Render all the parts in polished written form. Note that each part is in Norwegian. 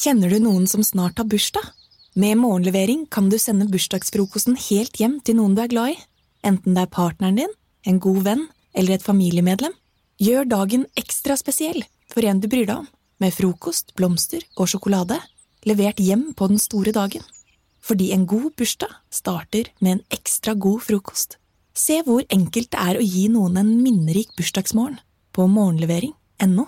Kjenner du noen som snart har bursdag? Med morgenlevering kan du sende bursdagsfrokosten helt hjem til noen du er glad i. Enten det er partneren din, en god venn eller et familiemedlem. Gjør dagen ekstra spesiell for en du bryr deg om, med frokost, blomster og sjokolade, levert hjem på den store dagen. Fordi en god bursdag starter med en ekstra god frokost. Se hvor enkelt det er å gi noen en minnerik bursdagsmorgen på morgenlevering.no.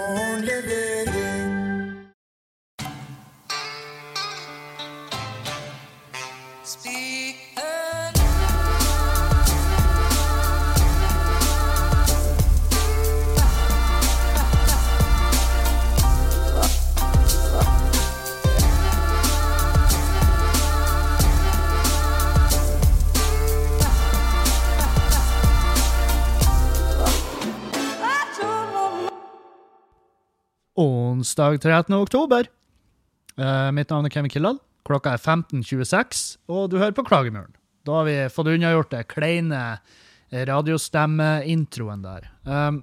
Onsdag 13. oktober. Mitt navn er Kevin Kildahl. Klokka er 15.26, og du hører på Klagemuren. Da har vi fått unnagjort det kleine radiostemme-introen der.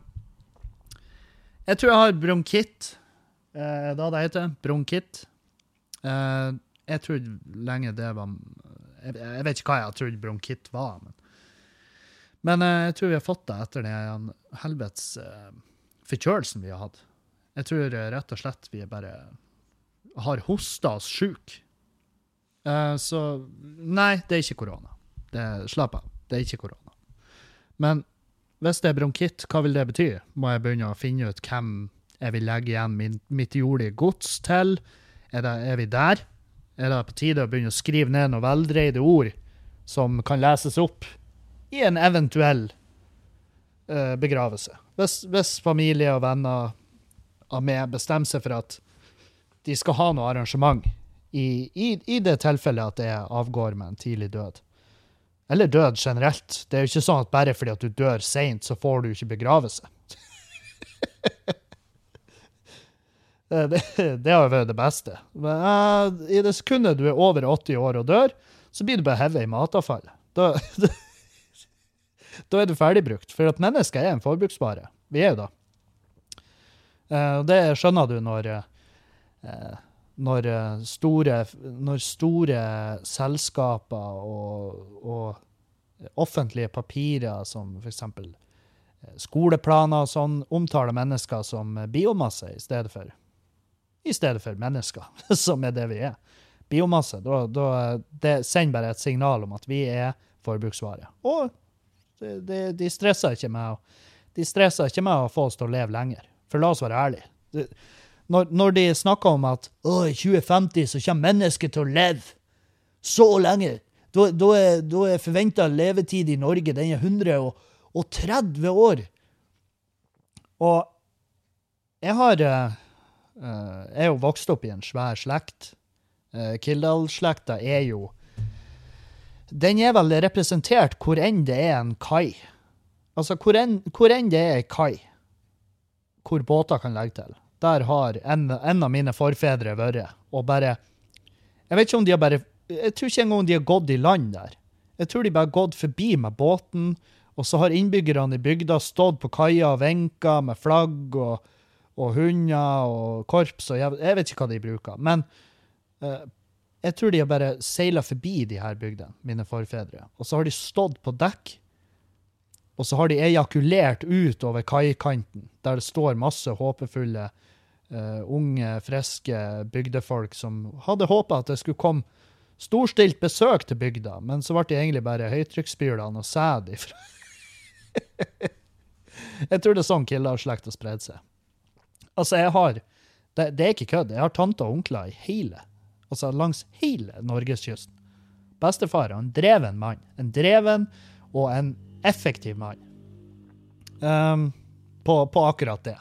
Jeg tror jeg har bronkitt. Da det heter bronkitt. Jeg trodde lenge det var... Jeg vet ikke hva jeg trodde bronkitt var, men jeg tror vi har fått det etter den helvets forkjølelsen vi har hatt. Jeg tror rett og slett vi bare har hostet oss syk. Så nei, det er ikke korona. Slapp av, det er ikke korona. Men hvis det er bronkitt, hva vil det bety? Må jeg begynne å finne ut hvem jeg vil legge igjen mitt jordige gods til? Er vi der? Er det på tide å begynne å skrive ned noen veldreide ord som kan leses opp i en eventuell begravelse? Hvis familie og venner av meg bestemmer seg for at de skal ha noe arrangement i det tilfellet at det avgår med en tidlig død. Eller død generelt. Det er jo ikke sånn at bare fordi at du dør sent, så får du ikke begravelse. det har jo vært det beste. Men, i det sekundet du er over 80 år og dør, så blir du bare hevet i matavfall. Da er du ferdigbrukt. For at mennesker er en forbruksvare. Vi er jo da. Det skjønner du når store selskaper og offentlige papirer som for eksempel skoleplaner og sånn omtaler mennesker som biomasse i stedet for mennesker, som er det vi er. Biomasse, det sender bare et signal om at vi er forbruksvare. Og de stresser ikke med å få oss til å leve lenger. For la oss være ærlige. Når de snakker om at i 2050 så kommer mennesket til å leve så lenge, da er forventet levetid i Norge, den er 130 år. Og jeg er jo vokst opp i en svær slekt. Kildahl-slekta den er vel representert hvor enn det er en kai. Altså hvor enn det er en kai, hvor båter kan legge til. Der har en av mine forfedre vært, og bare, jeg vet ikke om de har bare, jeg tror ikke engang de har gått i land der. Jeg tror de bare har gått forbi med båten, og så har innbyggerne i bygda stått på kaia og venket med flagg og hunder og korps, og jeg vet ikke hva de bruker. Men jeg tror de har bare seilet forbi de her bygdene, mine forfedre. Og så har de stått på dekk, og så har de ejakulert ut over kaikanten, der det står masse håpefulle, unge, friske bygdefolk som hadde håpet at det skulle komme storstilt besøk til bygda, men så ble det egentlig bare høytrykksspylene og sæd ifra. Jeg tror det er sånn Kildahl-slekta spredde seg. Altså, det er ikke kødd, jeg har tanter og onkler langs hele Norgeskysten. Bestefar er en dreven mann, en dreven og en effektiv mann. På akkurat det.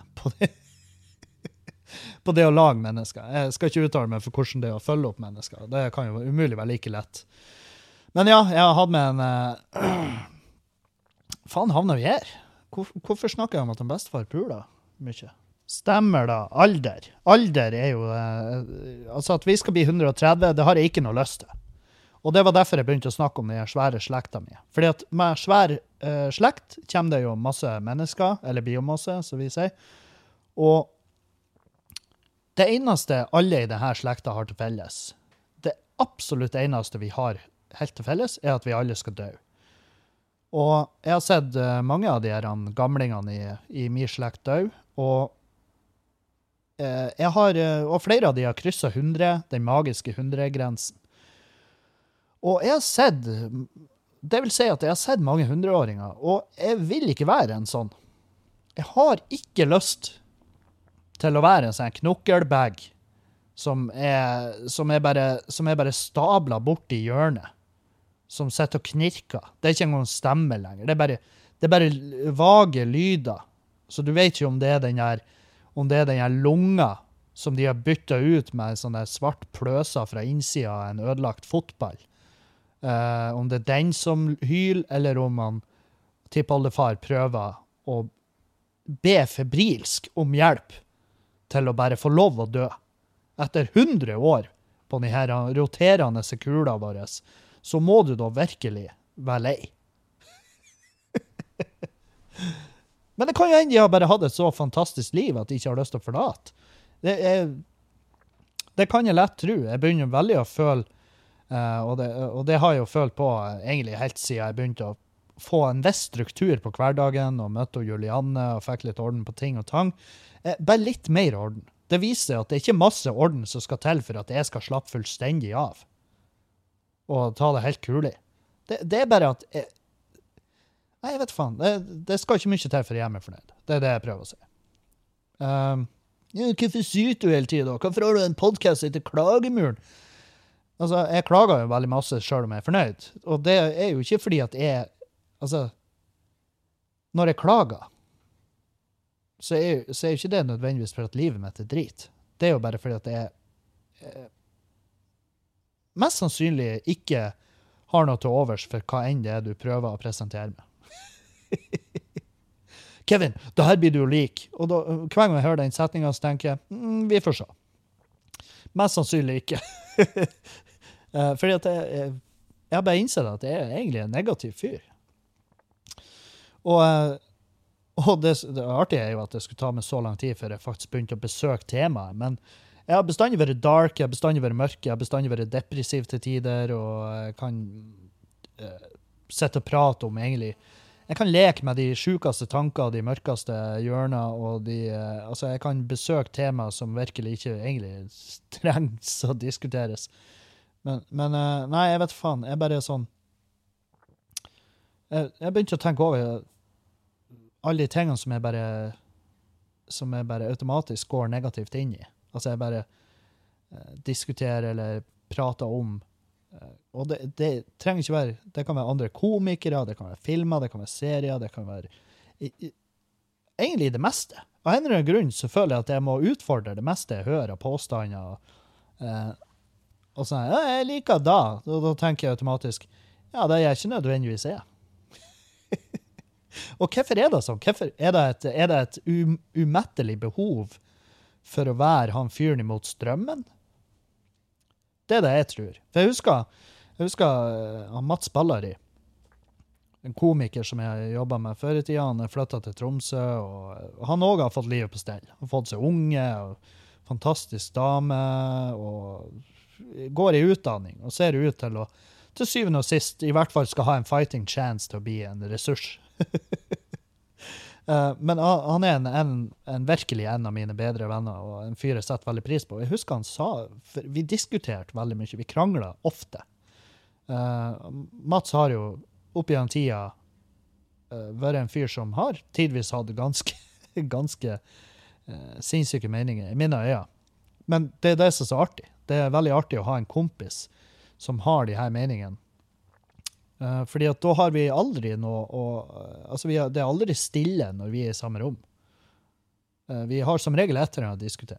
På det å lage mennesker. Jeg skal ikke uttale meg for hvordan det er å følge opp mennesker. Det kan jo umulig være like lett. Men ja, jeg har hatt med en... Faen, havner vi her? Hvorfor snakker jeg om at en bestefar puler mye? Stemmer da, alder. Alder er jo... altså at vi skal bli 130, det har jeg ikke noe lyst til. Og det var derfor jeg begynte å snakke om den svære slekta mi. Fordi at med svær slekt kommer det jo masse mennesker, eller biomasse, som vi sier. Og Det eneste alle i denne slekta har til felles, det absolutt eneste vi har helt til felles, at vi alle skal dø. Og jeg har sett mange av de her gamlingene i min slekt dø, og og flere av de har krysset 100, den magiske 100-grensen. Og jeg har sett, det vil si at jeg har sett mange 100-åringer, og jeg vil ikke være en sånn. Jeg har ikke lyst til å være en sånn knokkelbag som er bare stablet bort i hjørnet, som sitter og knirker. Det er ikke engang stemme lenger. Det er bare vage lyder. Så du vet ikke om det er den her lunga som de har byttet ut med sånne svart pløser fra innsida av en ødelagt fotball. Om det er den som hyler, eller om man tippoldefar prøver å be febrilsk om hjelp til å bare få lov å dø. Etter 100 år på de her roterende kula våre, så må du da virkelig være lei. Men det kan jo hende de har bare hatt et så fantastisk liv at de ikke har lyst til å forlate. Det kan jeg lett tro. Jeg begynner veldig å føle, og det har jeg jo følt på egentlig helt siden jeg begynte å få en viss struktur på hverdagen, og møtte Julianne og fikk litt orden på ting og tang. Bare litt mer orden. Det viser at det er ikke masse orden som skal til for at jeg skal slappe fullstendig av. Og ta det helt kulig. Det er bare at nei, jeg vet faen. Det skal ikke mye til for å gjøre meg fornøyd. Det er det jeg prøver å si. Hvorfor syter du hele tiden da? Hvorfor har du en podcast etter klagemuren? Altså, jeg klager jo veldig masse selv om jeg er fornøyd. Og det er jo ikke fordi at når jeg klager, så er ikke det nødvendigvis for at livet mitt er drit. Det er jo bare fordi at jeg mest sannsynlig ikke har noe til overs for hva enn det er du prøver å presentere med. Kevin, det her blir du jo lik. Og da, hver gang jeg hører den setningen, så tenker jeg, vi får se. Mest sannsynlig ikke. Fordi at jeg har bare innsett at jeg er egentlig en negativ fyr. Og det artige er jo at det skulle ta meg så lang tid før jeg faktisk begynte å besøke temaet, men jeg har bestandig vært dark, jeg har bestandig vært mørk, jeg har bestandig vært depressiv til tider, og jeg kan sitte og prate om egentlig. Jeg kan leke med de sjukeste tanker, de mørkeste hjørner, og altså jeg kan besøke temaer som virkelig ikke egentlig trengs å diskuteres. Men nei, jeg vet faen, jeg bare sånn, jeg begynte å tenke over alle de tingene som jeg bare automatisk går negativt inn i. Altså jeg bare diskuterer eller prater om, og det trenger ikke være, det kan være andre komikere, det kan være filmer, det kan være serier, det kan være egentlig det meste. Av en eller annen grunn så føler jeg at jeg må utfordre det meste jeg hører, påstander, og sånn, ja, jeg liker da tenker jeg automatisk, ja, det er jeg ikke nødvendigvis er. Og hvorfor er det sånn? Hvorfor er det et umettelig behov for å være han fyren imot strømmen? Det er det jeg tror. For jeg husker Mats Ballari, en komiker som jeg jobbet med før i tiden. Han flyttet til Tromsø, og han også har fått livet på stell. Han har fått seg unge, og fantastisk dame, og går i utdanning, og ser ut til syvende og sist, i hvert fall skal ha en fighting chance til å bli en ressurs. Men han er en virkelig en av mine bedre venner, og en fyr jeg setter veldig pris på. Jeg husker han sa, for vi diskuterte veldig mye, vi kranglet ofte. Mats har jo opp gjennom tida vært en fyr som har tidvis hatt ganske sinnssyke meninger i mine øyne. Men det er det som er så artig. Det er veldig artig å ha en kompis som har de her meningene. Fordi at da har vi aldri altså det er aldri stille når vi er i samme rom. Vi har som regel etter å diskutere.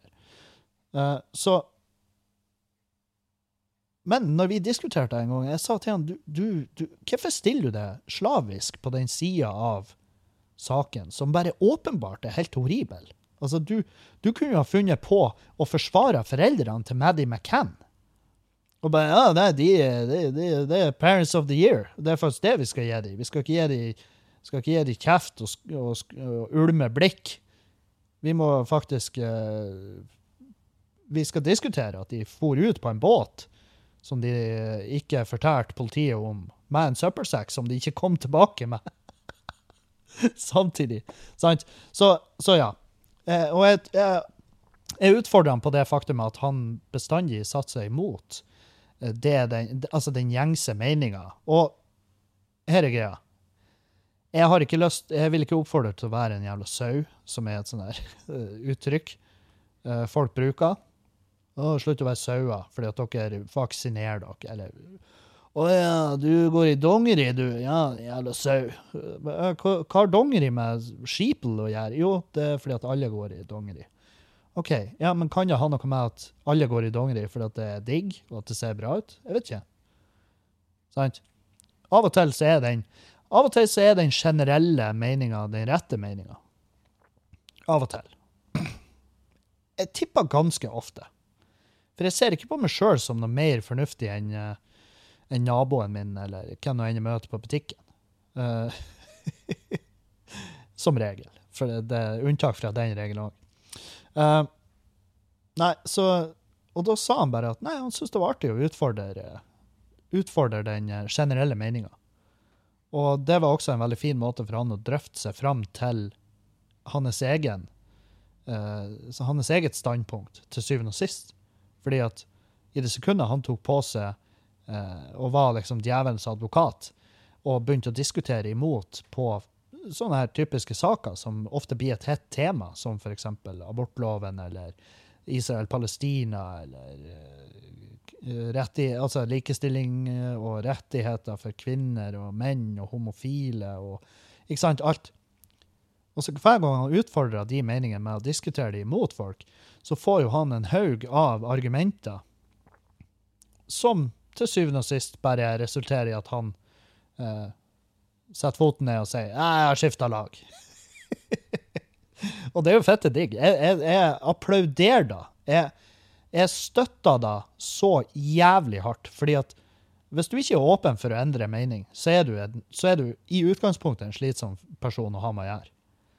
Men når vi diskuterte en gang, jeg sa til han, hvorfor stiller du deg slavisk på den siden av saken, som bare åpenbart er helt horribel? Altså, du kunne jo ha funnet på å forsvare foreldrene til Maddie McCann. Og bare, ja, det er Parents of the Year. Det er faktisk det vi skal gi dem. Vi skal ikke gi dem kjeft og ulme blikk. Vi må faktisk vi skal diskutere at de for ut på en båt som de ikke fortalte politiet om, med en søppelsekk som de ikke kom tilbake med. Samtidig. Sant? Så ja. Og jeg utfordrer han på det faktum at han bestandig satt seg imot den gjengse meningen. Og her er greia. Jeg vil ikke oppfordre til å være en jævla sau, som er et sånn her uttrykk folk bruker. Slutt å være sauer, fordi at dere vaksinerer dere, eller ja, du går i dongeri, du. Ja, jævla sau. Hva har dongeri med skipel å gjøre? Jo, det er fordi at alle går i dongeri. Ok, ja, men kan jeg ha noe med at alle går i dongeri fordi at det er digg, og at det ser bra ut? Jeg vet ikke. Sant? Av og til så er den generelle meningen den rette meningen. Av og til. Jeg tipper ganske ofte. For jeg ser ikke på meg selv som noe mer fornuftig enn naboen min, eller hvem jeg møter på butikken. Som regel. For det er unntak fra den regelen også. Og da sa han bare at nei, han synes det var artig å utfordre den generelle meningen. Og det var også en veldig fin måte for han å drøfte seg fram til hans eget standpunkt til syvende og sist. Fordi at i det sekundet han tok på seg og var liksom djevelens advokat og begynte å diskutere imot på sånne her typiske saker som ofte blir et hett tema, som for eksempel abortloven eller Israel-Palestina eller likestilling og rettigheter for kvinner og menn og homofile og ikke sant, alt. Og så hver gang han utfordrer de meningene med å diskutere de imot folk, så får jo han en haug av argumenter som til syvende og sist bare resulterer i at han setter foten ned og sier, jeg har skiftet lag. Og det er jo fette digg. Jeg applauderer da. Jeg støtter da så jævlig hardt, fordi at hvis du ikke er åpen for å endre mening, så er du i utgangspunktet en slitsom person å ha med å gjøre.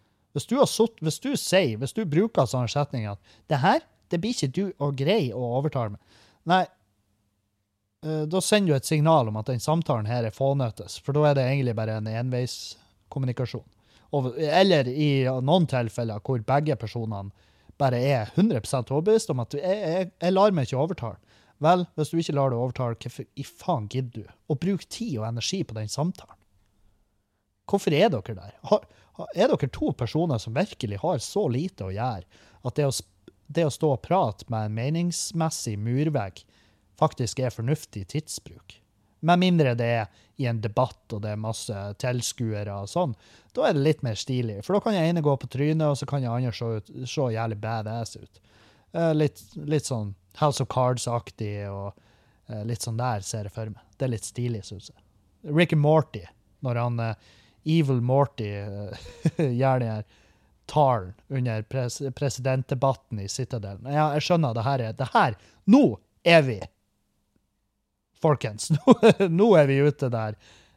Hvis du bruker sånne setninger at det blir ikke du å greie å overtale meg. Nei, da sender du et signal om at den samtalen her er fånøttes, for da er det egentlig bare en enveiskommunikasjon. Eller i noen tilfeller hvor begge personene bare er 100% overbevist om at jeg lar meg ikke overtale. Vel, hvis du ikke lar deg overtale, hvorfor i faen gidder du? Og bruk tid og energi på den samtalen. Hvorfor er dere der? Er dere to personer som virkelig har så lite å gjøre at det å stå og prate med en meningsmessig murvegg faktisk er fornuftig tidsbruk? Med mindre det er i en debatt og det er masse tilskuere og sånn, da er det litt mer stilig. For da kan jeg ene gå på trynet, og så kan jeg andre se jævlig badass ut. Litt sånn House of Cards-aktig, og litt sånn der ser jeg for meg. Det er litt stilig, synes jeg. Rick and Morty, når han Evil Morty gjør det her talen under presidentdebatten i Citadel. Ja, jeg skjønner, det her, nå er vi folkens, nå er vi ute der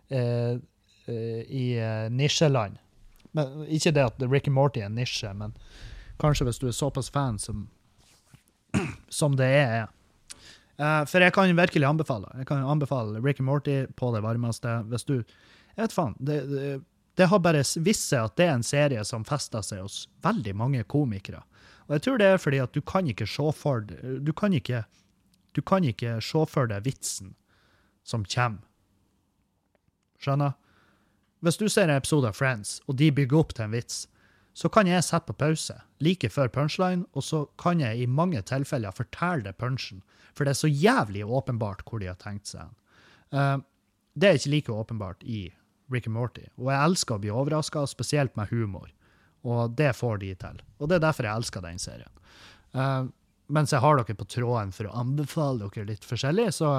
i nisjeland. Men, ikke det at Rick and Morty er en nisje, men kanskje hvis du er såpass fan som det er. For jeg kan virkelig anbefale Rick and Morty på det varmeste. Hvis du, jeg vet faen, det har bare vist seg at det er en serie som fester seg hos veldig mange komikere. Og jeg tror det er fordi at du kan ikke se for deg vitsen som kommer. Skjønner? Hvis du ser en episode av Friends, og de bygger opp til en vits, så kan jeg sette på pause, like før punchline, og så kan jeg i mange tilfeller fortelle det punchen, for det er så jævlig åpenbart hvor de har tenkt seg. Det er ikke like åpenbart i Rick and Morty, og jeg elsker å bli overrasket, spesielt med humor, og det får de til. Og det er derfor jeg elsker den serien. Mens jeg har dere på tråden for å anbefale dere litt forskjellig, så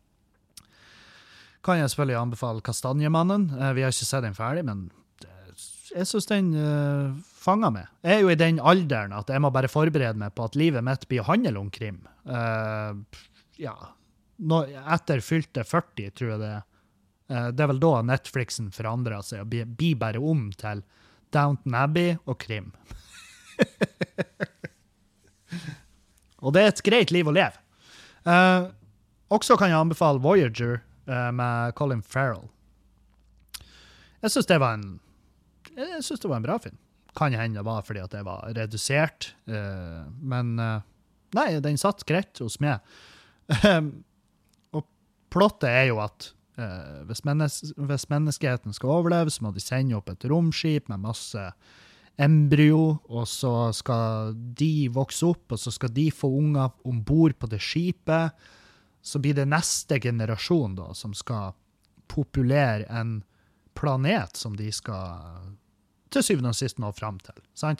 kan jeg selvfølgelig anbefale Kastanjemannen. Vi har ikke sett den ferdig, men jeg synes den fanger meg. Jeg er jo i den alderen at jeg må bare forberede meg på at livet mitt blir handel om krim. Etter fylte 40, tror jeg det er. Det er vel da Netflixen forandrer seg og blir bare om til Downton Abbey og krim. Og det et greit liv å leve. Også kan jeg anbefale Voyager med Colin Farrell. Jeg synes det var en bra film. Kan hende det var fordi at det var redusert, men nei, den satt greit hos meg. Og plottet jo at hvis menneskeheten skal overleve, så må de sende opp et romskip med masse embryo, og så skal de vokse opp, og så skal de få unger ombord på det skipet. Så blir det neste generasjon da, som skal populere en planet som de skal til syvende og sist nå frem til. Sant?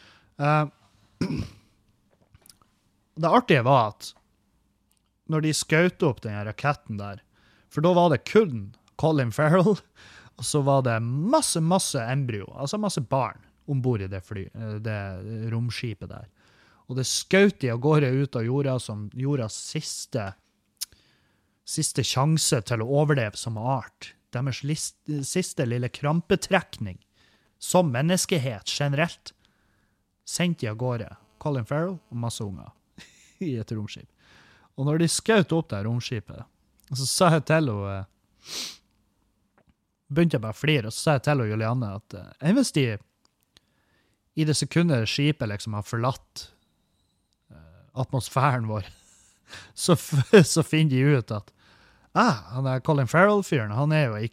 Det artige var at når de skjøt opp den raketten der, for da var det kun Colin Farrell, og så var det masse embryo, altså masse barn, ombord i det romskipet der. Og det skjøt de av gårde ut av jorda som jordas siste sjanse til å overleve som art. Deres siste lille krampetrekning som menneskehet generelt. Sendte de av gårde Colin Farrell og masse unger i et romskip. Og når de skjøt opp det romskipet, så sa jeg til henne, begynte jeg bare å flire, og så sa jeg til henne, Julianne, at hvis de i det sekundet skipet liksom har forlatt atmosfæren vår, så finner de ut at han er Colin Farrell-fyren, han er jo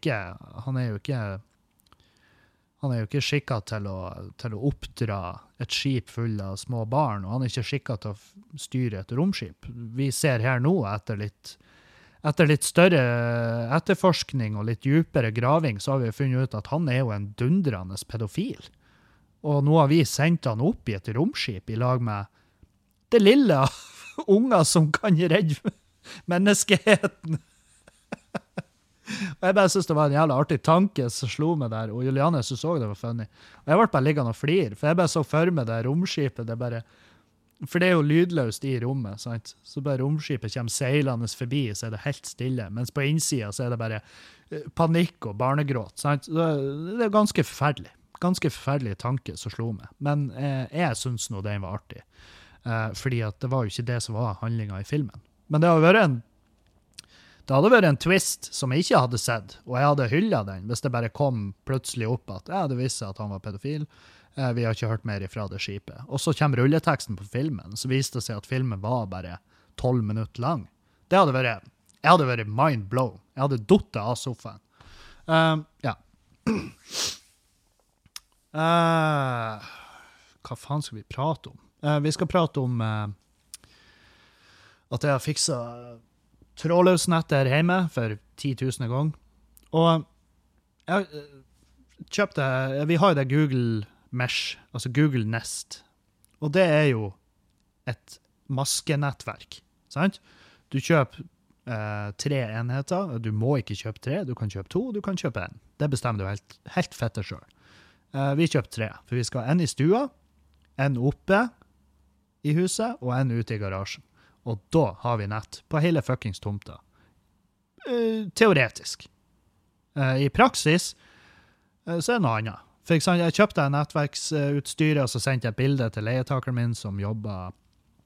ikke skikket til å oppdra et skip full av små barn, og han er ikke skikket til å styre et romskip. Vi ser her nå, etter litt større etterforskning og litt dypere graving, så har vi funnet ut at han er jo en dundrende pedofil. Og nå har vi sendt han opp i et romskip i lag med det lille unger som kan redde menneskeheten. Og jeg bare synes det var en jævla artig tanke som slo meg der, og Juliane synes også det var funny. Og jeg ble bare liggende og flir, for jeg bare så for meg det romskipet, for det er jo lydløst i rommet, sant? Så bare romskipet kommer seilende forbi, så er det helt stille, mens på innsiden så er det bare panikk og barnegråt, sant? Det er ganske forferdelig tanke som slo meg, men jeg synes nå den var artig, fordi at det var jo ikke det som var handlingen i filmen. Men det hadde vært en twist som jeg ikke hadde sett, og jeg hadde hyllet den hvis det bare kom plutselig opp at det visste at han var pedofil. Vi har ikke hørt mer ifra det skipet. Og så kommer rulleteksten på filmen, så viste det seg at filmen var bare 12 minutter lang. Jeg hadde vært mind blown. Jeg hadde dottet av sofaen. Ja. Hva faen skal vi prate om? Vi skal prate om at jeg har fikset trådløsnett der hjemme for 10 000 gang. Og jeg kjøpte, vi har jo det Google Mesh, altså Google Nest. Og det er jo et maskenettverk, sant? Du kjøper 3 enheter, du må ikke kjøpe 3, du kan kjøpe 2, du kan kjøpe 1. Det bestemmer du helt fette selv. Vi kjøper 3, for vi skal ha en i stua, en oppe i huset, og en ute i garasjen. Og da har vi nett på hele fuckings tomta. Teoretisk. I praksis så er det noe annet. For eksempel, jeg kjøpte en nettverksutstyr, og så sendte jeg et bilde til leietakeren min som jobber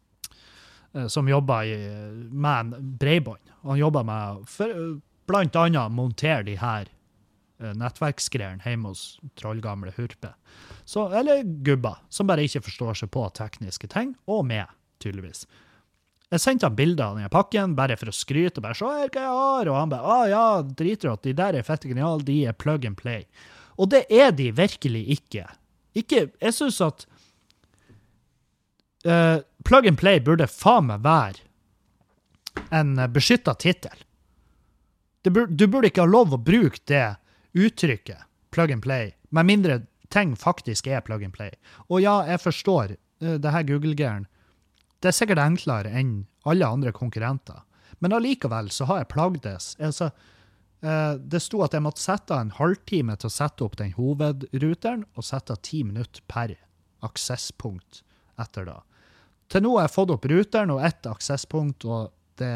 med bredbånd. Han jobber med, blant annet, montere de her nettverksgreiene hjemme hos trollgamle hurpe. Eller gubber, som bare ikke forstår seg på tekniske ting, og med, tydeligvis. Jeg sendte han bilder av denne pakken, bare for å skryte, og bare, så her hva jeg har, og han bare, ja, dritrått, de der er fette genial, de er plug and play. Og det er de virkelig ikke. Jeg synes at plug and play burde faen meg være en beskyttet titel. Du burde ikke ha lov å bruke det uttrykket, plug and play, med mindre ting faktisk er plug and play. Og ja, jeg forstår det her Google-gæren. Det er sikkert enklere enn alle andre konkurrenter. Men allikevel så har jeg plagdes. Altså, det stod at jeg måtte sette en halvtime til å sette opp den hovedruteren, og sette 10 minutter per aksesspunkt etter da. Til nå har jeg fått opp ruteren og ett aksesspunkt, og det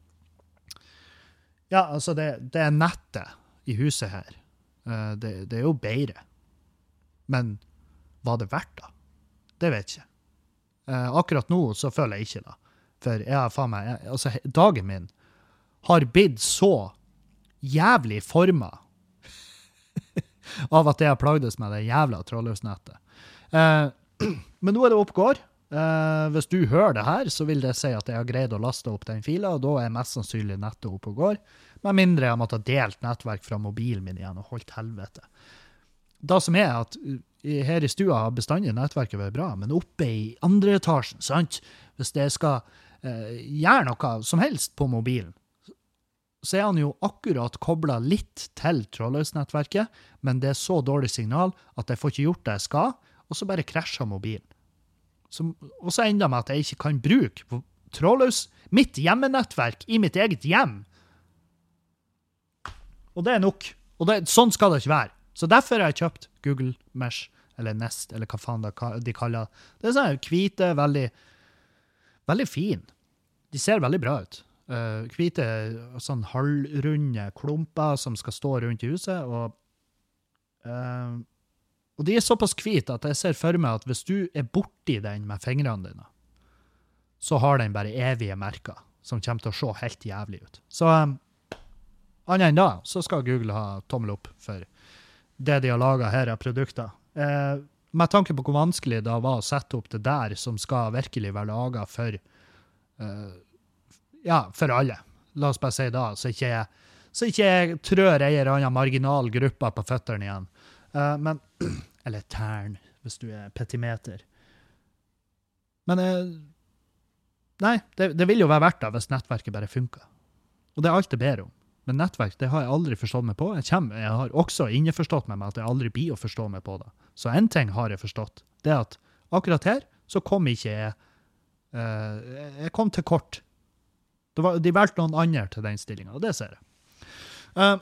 er nettet i huset her. Det er jo bedre. Men var det verdt da? Det vet jeg ikke. Akkurat nå så føler jeg ikke da. for jeg har faen meg, altså dagen min har blitt så jævlig formet av at jeg har plagdes med det jævla trådløsnettet. Men nå er det oppgår. Hvis du hører det her, så vil det si at jeg har greid å laste opp den fila, og da er mest sannsynlig nettet oppe og går. Med mindre jeg måtte ha delt nettverk fra mobilen min igjen og holdt helvete. Det som er at her i stua har bestandig nettverket vært bra, men oppe i andre etasjen, sant? Hvis jeg skal gjøre noe som helst på mobilen, så er han jo akkurat koblet litt til trådløsnettverket, men det er så dårlig signal at jeg får ikke gjort det jeg skal, og så bare krasjer mobilen. Og så ender det med at jeg ikke kan bruke trådløs mitt hjemmenettverk i mitt eget hjem. Og det er nok. Og sånn skal det ikke være. Så derfor har jeg kjøpt Google Mesh, eller Nest, eller hva faen de kaller det. Det er sånn hvite, veldig, veldig fin. De ser veldig bra ut. Hvite, sånn halvrunde klumper som skal stå rundt i huset, og de er såpass hvite at jeg ser for meg at hvis du er borti den med fingrene dine, så har den bare evige merker som kommer til å se helt jævlig ut. Så annet enn da, så skal Google ha tommel opp for det de har laget her av produkter. Med tanke på hvor vanskelig det var å sette opp det der som skal virkelig være laget for for alle. La oss bare si da, så ikke jeg trør en eller annen marginal gruppe på føtterne igjen. Men, eller tern, hvis du er petimeter. Men, nei, det vil jo være verdt det hvis nettverket bare funker. Og det er alt jeg ber om. Men nettverk, det har jeg aldri forstått meg på. Jeg har også innforstått meg med at jeg aldri blir å forstå meg på det. Så en ting har jeg forstått. Det er at akkurat her, så kom ikke jeg kom til kort. De valgte noen andre til den stillingen, og det ser jeg.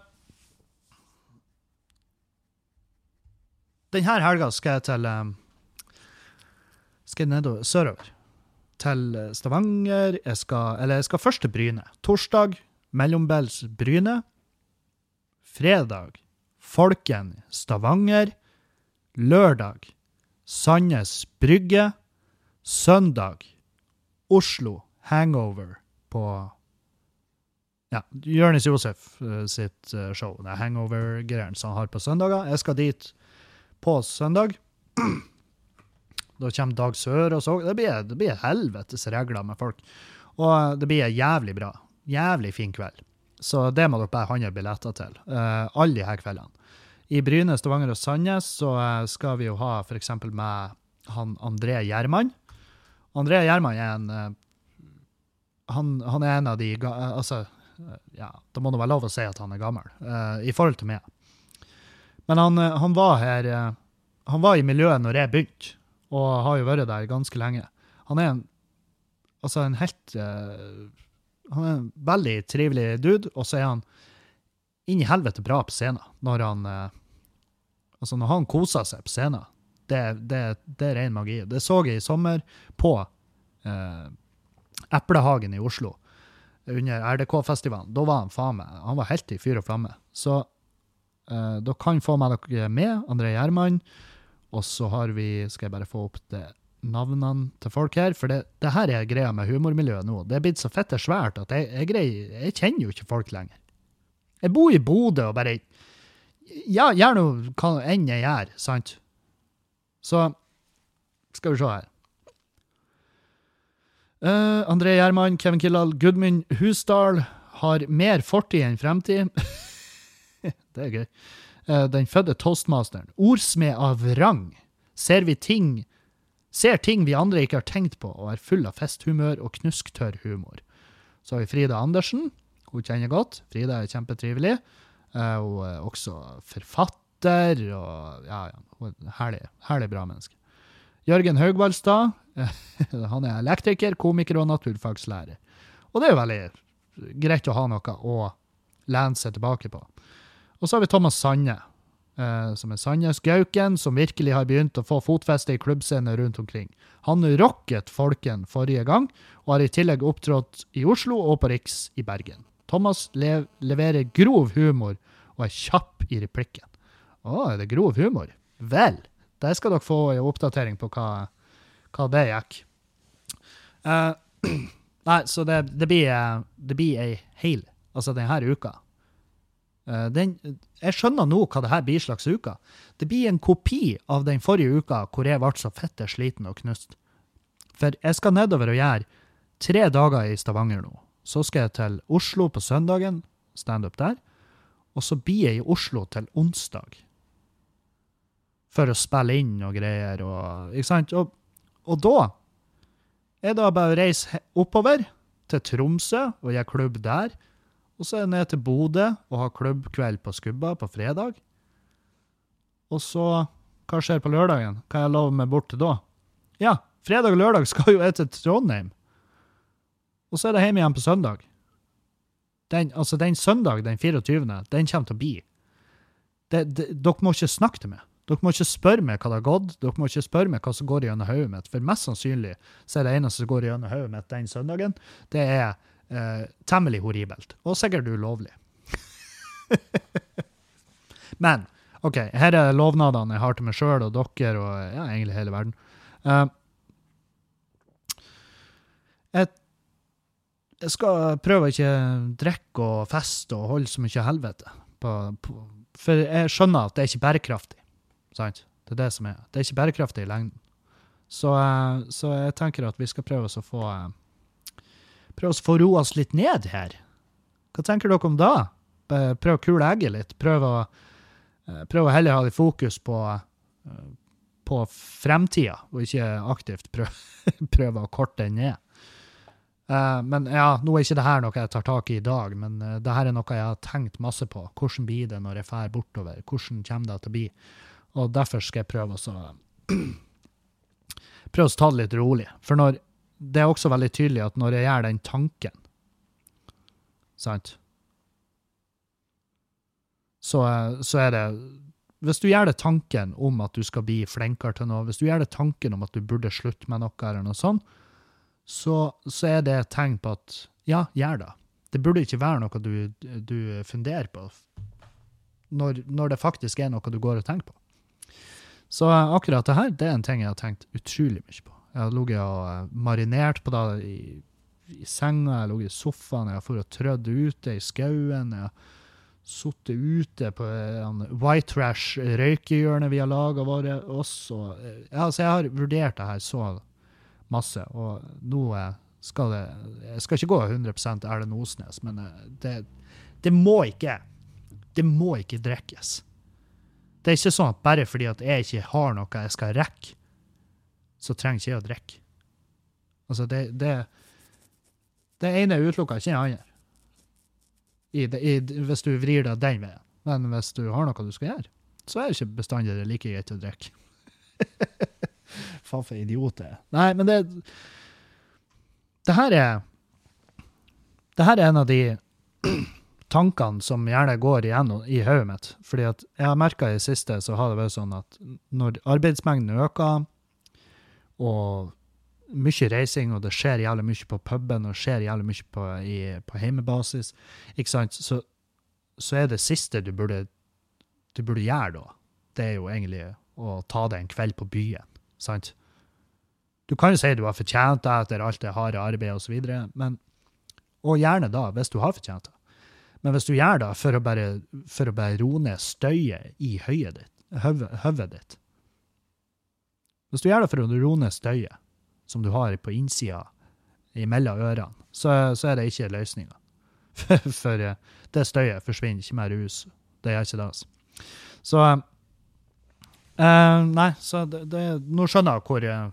Denne helga skal jeg nedover, sørover, til Stavanger. Jeg skal først til Bryne. Torsdag, mellombels Bryne. Fredag, Folken, Stavanger. Lørdag, Sandnes Brygge. Søndag, Oslo, Hangover på Jonis Josef sitt show. Det er Hangover-greiene som han har på søndager. Jeg skal dit på søndag. Da kommer Dag Sør og så. Det blir helvetes regler med folk. Og det blir jævlig bra. Jævlig fin kveld. Så det må dere bare handle billetter til. Alle de her kveldene. I Bryne, Stavanger og Sandnes så skal vi jo ha for eksempel med han André Gjermann. André Gjermann er han er en av de, altså, da må det være lov å si at han er gammel, i forhold til meg. Men han var her, han var i miljøet når jeg begynte, og har jo vært der ganske lenge. Han er en helt, han er en veldig trivelig dude, og så er han inn i helvete bra på scenen, når han koser seg på scenen. Det er ren magi. Det så jeg i sommer på Eplehagen i Oslo under RDK-festivalen. Da var han var helt i fyr og flamme. Så da kan få med dere med André Gjermann, og så skal jeg bare få opp navnene til folk her, for det her er greia med humormiljøet nå. Det er blitt så fett og svært at jeg kjenner jo ikke folk lenger. Jeg bor i Bodø og bare gjør noe hva enn jeg gjør, sant? Så skal vi se her. André Gjermann, Kevin Kildahl, Gudmund Husdal har mer fortid enn fremtid. Det er gøy. Den fødde toastmasteren. Ordsmed av rang. Ser ting vi andre ikke har tenkt på, og er full av festhumør og knusktørr humor. Så har vi Frida Andersen. Hun kjenner godt. Frida er kjempetrivelig. Hun er også forfatter, og hun er herlig bra menneske. Jørgen Haugvaldstad, han er elektriker, komiker og naturfagslærer. Og det er jo veldig greit å ha noe å lene seg tilbake på. Og så har vi Thomas Sanne, som er Sandnes Gauken, som virkelig har begynt å få fotfeste i klubbscener rundt omkring. Han rocket Folken forrige gang, og har i tillegg opptrådt i Oslo og på Riks i Bergen. Thomas leverer grov humor og er kjapp i replikken. Er det grov humor? Vel, der skal dere få en oppdatering på hva det gikk. Nei, så det blir ei hel, altså denne uka. Jeg skjønner nå hva det her blir slags uka. Det blir en kopi av den forrige uka hvor jeg ble så fette sliten og knust. For jeg skal nedover og gjøre 3 dager i Stavanger nå. Så skal jeg til Oslo på søndagen, stand up der, og så blir jeg i Oslo til onsdag. For å spille inn og greier, og, ikke sant? Og da er det bare å reise oppover til Tromsø og gjøre klubb der, og så er jeg ned til Bodø og ha klubbkveld på Skubba på fredag. Og så, hva skjer på lørdagen? Kan jeg love meg bort til da? Ja, fredag og lørdag skal jo jeg til Trondheim. Og så er det hjemme igjen på søndag. Den søndag, den 24., den kommer til å bli. Dere må ikke snakke til meg. Dere må ikke spørre meg hva det har gått. Dere må ikke spørre meg hva som går gjennom hodet mitt. For mest sannsynlig så er det eneste som går gjennom hodet mitt den søndagen, det er temmelig horribelt. Og sikkert ulovlig. Men, ok, her er lovnadene jeg har til meg selv og dere og ja, egentlig hele verden. Jeg skal prøve å ikke drikke og feste og holde så mye helvete. For jeg skjønner at det er ikke bærekraftig. Sant? Det er det som er. Det er ikke bærekraftig i lengden. Så jeg tenker at vi skal prøve å få roe oss litt ned her. Hva tenker dere om da? Prøv å kule egget litt. Prøv å heller ha litt fokus på fremtida, og ikke aktivt prøve å korte den ned. Men ja, nå er ikke det her noe jeg tar tak i dag, men det her er noe jeg har tenkt masse på. Hvordan blir det når jeg fer bortover? Hvordan kommer det til å bli? Og derfor skal jeg prøve å ta det litt rolig. For det er også veldig tydelig at når jeg gjør den tanken, sant? Så er det, hvis du gjør det tanken om at du skal bli flinkere til noe, hvis du gjør det tanken om at du burde slutte med noe eller noe sånt, så er det et tegn på at, ja, gjør det. Det burde ikke være noe du funderer på, når det faktisk er noe du går og tenker på. Så akkurat det her, det er en ting jeg har tenkt utrolig mye på. Jeg har ligget og marinert på det i senga, jeg har ligget i sofaen, jeg har fått trødd ute i skauen, jeg har suttet ute på en white trash røykehjørne vi har laget våre også. Altså jeg har vurdert det her så masse, og nå jeg skal ikke gå 100% Erlend Osnes, men det må ikke drikkes. Det er ikke sånn at bare fordi at jeg ikke har noe jeg skal rekke, så trenger ikke jeg å drikke. Altså, det ene utelukker ikke det andre. Hvis du vrir deg den veien. Men hvis du har noe du skal gjøre, så er det ikke bestandig det like greit å drikke. Faen for idiot det er. Nei, men det her er en av de tankene som gjerne går igjen i hodet mitt. Fordi at jeg har merket i det siste, så har det vært sånn at når arbeidsmengden øker, og mye reising, og det skjer jævlig mye på puben, og skjer jævlig mye på heimebasis, ikke sant? Så er det siste du burde gjøre da, det er jo egentlig å ta deg en kveld på byen, sant? Du kan jo si du har fortjent det etter alt det harde arbeidet og så videre, og gjerne da, hvis du har fortjent det. Men hvis du gjør det for å bare roe ned støyet i høvet ditt, hvis du gjør det for å roe ned støyet som du har på innsida imellom ørene, så er det ikke løsningen. For det støyet forsvinner ikke med rus. Det er ikke det. Altså. Så nei, så nå skjønner jeg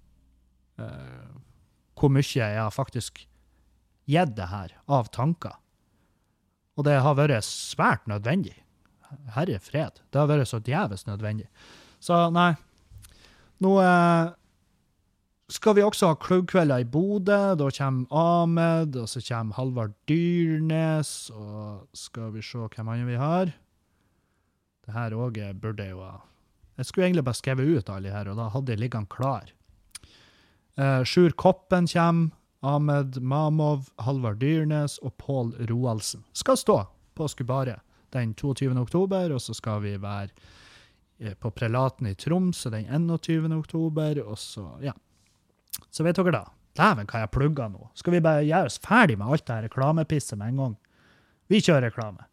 hvor mye jeg har faktisk gitt det her av tanker. Og det har vært svært nødvendig. Herre fred. Det har vært så djævest nødvendig. Så nei, nå skal vi også ha klubbkvelder i Bodø. Da kommer Ahmed, og så kommer Halvard Dyrnes, og skal vi se hvem andre vi har. Det her også burde jeg jo ha. Jeg skulle egentlig bare skrive ut alle her, og da hadde jeg liggende klar. Sjur Koppen kommer, Ahmed Mamov, Halvard Dyrnes og Pål Roaldsen. Skal stå på Skubare den 22. oktober, og så skal vi være på Prelaten i Troms den 21. oktober, og så, ja. Så vet dere da, Dæven, kan jeg plugge nå? Skal vi bare gjøre oss ferdig med alt det her reklamepisset med en gang? Vi kjører reklame.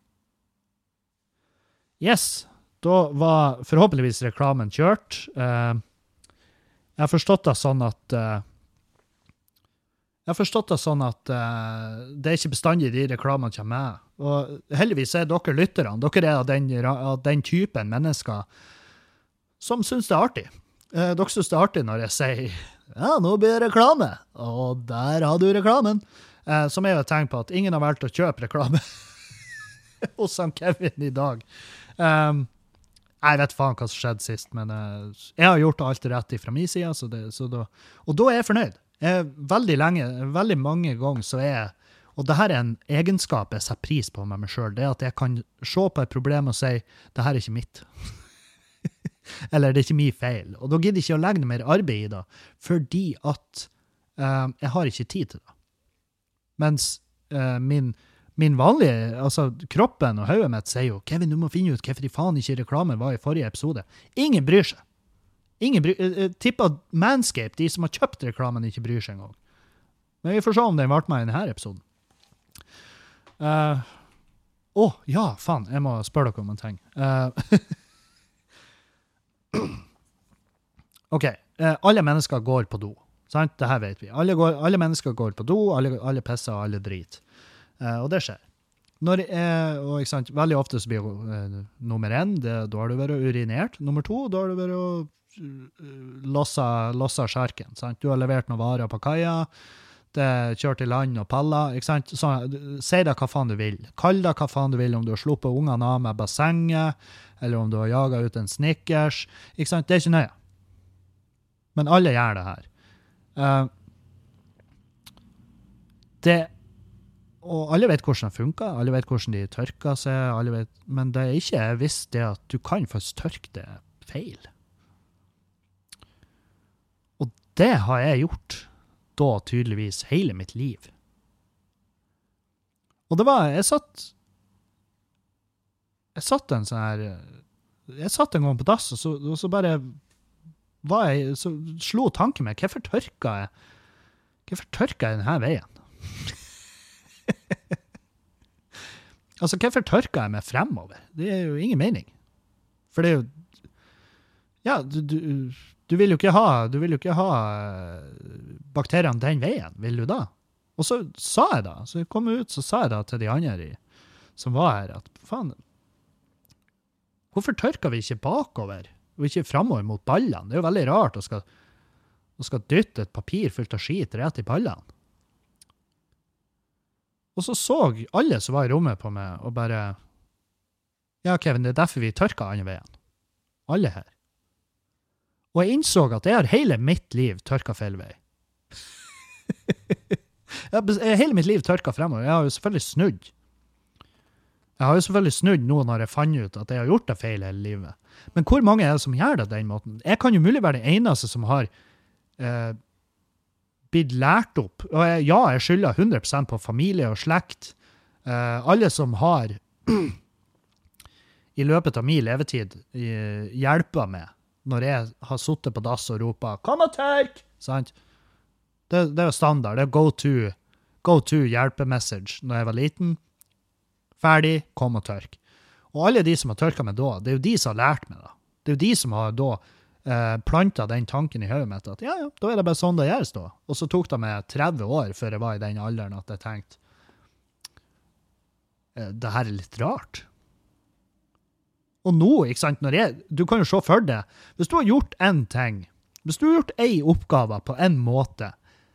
Yes, da var forhåpentligvis reklamen kjørt. Jeg har forstått det sånn at det er ikke bestandig de reklamene kommer med. Og heldigvis er dere lytterne. Dere er av den typen mennesker som synes det er artig. Dere synes det er artig når jeg sier ja, nå blir det reklame. Og der har du reklamen. Som er jo et tegn på at ingen har valgt å kjøpe reklame hos han Kevin i dag. Jeg vet faen hva som skjedde sist, men jeg har gjort alt rett fra min side, og da er jeg fornøyd. Veldig mange ganger så er jeg, og det her er en egenskap jeg setter pris på med meg selv, det er at jeg kan se på et problem og si, det her er ikke mitt. Eller det er ikke min feil. Og da gidder jeg ikke å legge mer arbeid i det, fordi at jeg har ikke tid til det. Mens min vanlige, altså kroppen og hodet mitt sier jo, Kevin, du må finne ut hvorfor de faen ikke reklamen var i forrige episode. Ingen bryr seg. Tipper Manscaped, de som har kjøpt reklamen, ikke bryr seg engang. Men vi får se om den vart med i denne episoden. Ja, faen, jeg må spørre dere om en ting. Ok, alle mennesker går på do. Sant? Det her vet vi. Alle mennesker går på do, alle pisser, alle drit. Og det skjer. Og ikke sant, veldig ofte så blir nummer 1, da har du vært urinert. Nummer 2, da har du vært lossa skjerken. Sant? Du har levert noen varer på kaia, det er kjørt i land og paller, ikke sant? Så, si deg hva faen du vil. Kall deg hva faen du vil, om du har sluppet ungene av med bassenget, eller om du har jaget ut en Snickers, ikke sant? Det er ikke nøye. Men alle gjør det her. Og alle vet hvordan det funker, alle vet hvordan de tørker seg, men det er ikke visst det at du kan faktisk tørke det feil. Og det har jeg gjort da tydeligvis hele mitt liv. Og det var, jeg satt en gang på dass, og så bare så slo tanken meg, hvorfor tørka jeg denne veien? Altså, hvorfor tørker jeg meg fremover? Det er jo ingen mening. For det er jo, ja, du vil jo ikke ha bakteriene den veien, vil du da? Og så sa jeg da, så jeg kom ut, så sa jeg da til de andre som var her, at faen, hvorfor tørker vi ikke bakover, og ikke fremover mot ballene? Det er jo veldig rart å skal dytte et papir fullt av skit rett i ballene. Og så alle som var i rommet på meg, og bare, ja, Kevin, det er derfor vi tørker andre veien. Alle her. Og jeg innså at jeg har hele mitt liv tørket feil vei. Hele mitt liv tørket fremover. Jeg har jo selvfølgelig snudd nå når jeg fant ut at jeg har gjort det feil hele livet. Men hvor mange er det som gjør det den måten? Jeg kan jo mulig være den eneste som har blitt lært opp. Og jeg skylder 100% på familie og slekt. Alle som har i løpet av min levetid hjelper meg når jeg har suttet på dass og ropet, kom og tørk! Sant? Det er jo standard. Det er go to hjelpemessage når jeg var liten. Ferdig, kom og tørk. Og alle de som har tørket meg da, det er jo de som har lært meg da. Det er jo de som har da plantet den tanken i hodet mitt at ja, da er det bare sånn det gjøres da. Og så tok det meg 30 år før jeg var i den alderen at jeg tenkte det her er litt rart. Og nå, ikke sant, du kan jo se for deg, hvis du har gjort en ting, hvis du har gjort en oppgave på en måte,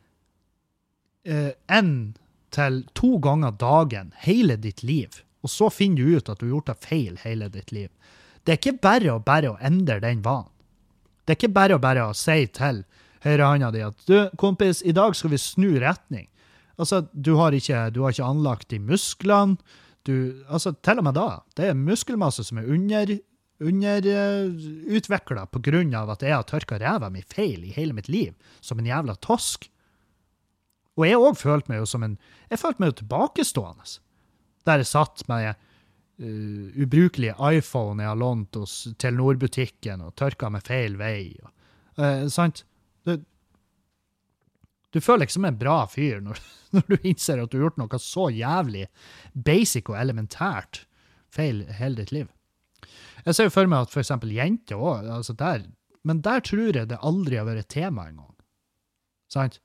1 til 2 ganger dagen, hele ditt liv, og så finner du ut at du har gjort det feil hele ditt liv. Det er ikke bare å endre den vanen. Det er ikke bare å si til høyrehånda di at, du, kompis, i dag skal vi snu retning. Altså, du har ikke anlagt de musklene, altså, til og med da, det er muskelmasse som er underutviklet på grunn av at jeg har tørket ræva mi feil i hele mitt liv, som en jævla tosk. Og jeg også følte meg jo tilbakestående, der jeg satt med ubrukelige iPhone jeg har lånt hos Telenor-butikken og tørket med feil vei. Sant? Du Du føler ikke som en bra fyr når, når du innser at du har gjort noe så jævlig basic og elementært feil hele ditt liv. Jeg ser jo for meg at for eksempel jenter også, altså men der tror jeg det aldri har vært et tema en gang. Sant?